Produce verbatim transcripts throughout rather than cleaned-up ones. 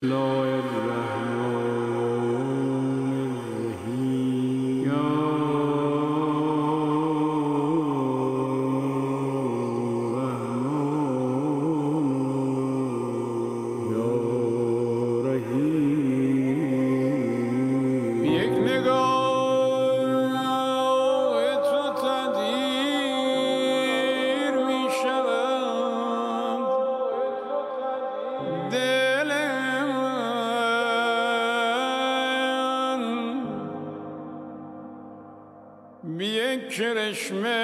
الله الرحمن الرحیم یا رحمان یا رحیم. یک نگاه تو تدبیر می شود دل بی یک کرشمه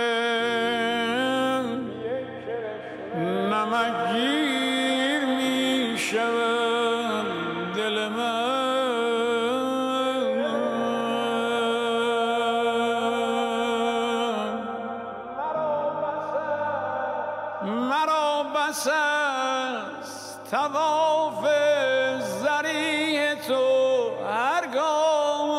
نمکگیر می شود دل من. مرا بس است طواف ضریح تو هرگاه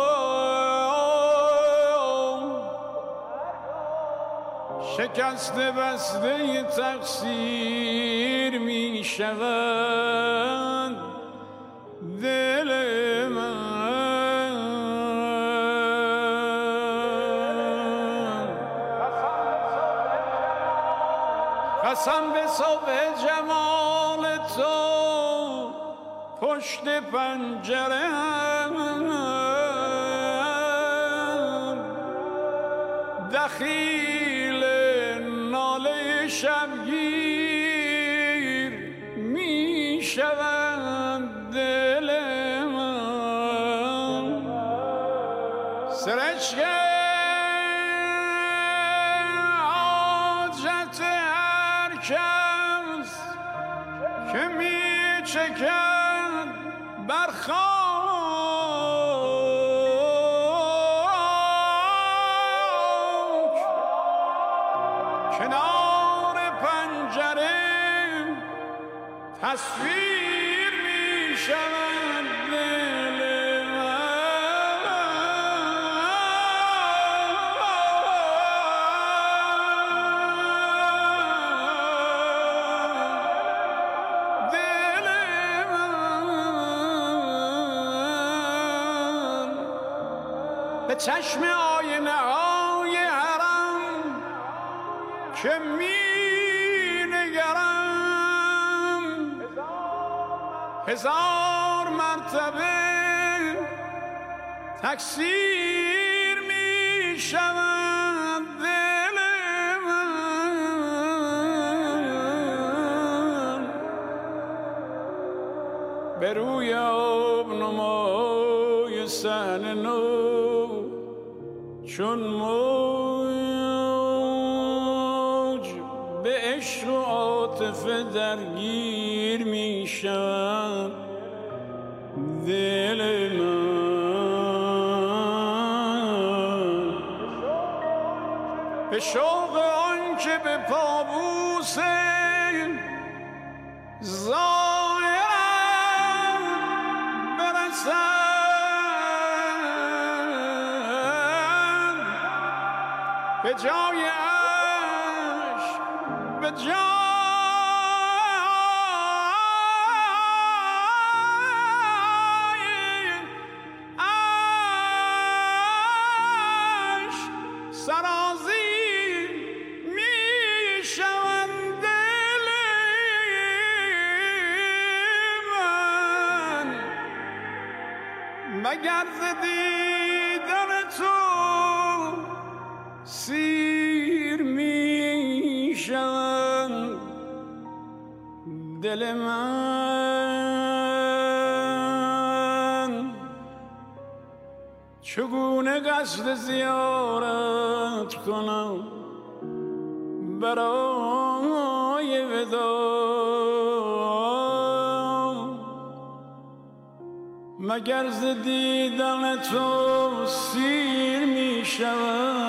شکسته بسته تقصیر می شود دل من. قسم به صبح جمال تو پشت پنجره دخیل ناله شبگیر می شود دل من. سرشک حاجت هر کس که می چکد بر کنار پنجره تصویر می شود دل من. دل من به چشم آینه های حرم که می نگرم هزار مرتبه تکثیر می شود دل من. به روی آبنمای صحن نو چون موج به عشق و عاطفه درگیر می شود دل من. به شوق آن که به پابوس ظاهرم برسد به جای عشق به جای عشق سرازیر می شود دل من. مگر ز دیدن تو سیر می شود دل من. چگونه قصد زیارت کنم برای وداع مگر ز دیدن تو سیر می شود